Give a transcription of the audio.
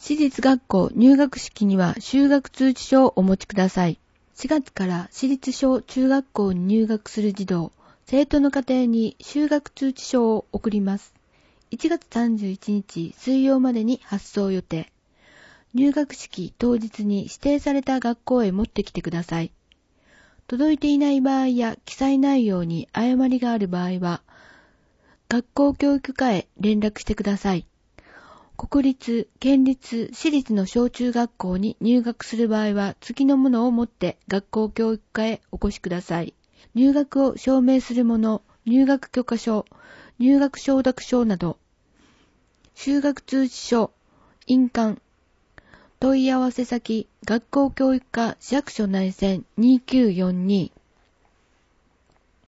私立学校入学式には就学通知書をお持ちください。4月から私立小中学校に入学する児童、生徒の家庭に就学通知書を送ります。1月31日水曜までに発送予定。入学式当日に指定された学校へ持ってきてください。届いていない場合や記載内容に誤りがある場合は、学校教育課へ連絡してください。国立、県立、私立の小中学校に入学する場合は、次のものを持って学校教育課へお越しください。入学を証明するもの、入学許可書、入学承諾書など、就学通知書、印鑑、問い合わせ先、学校教育課市役所内線2942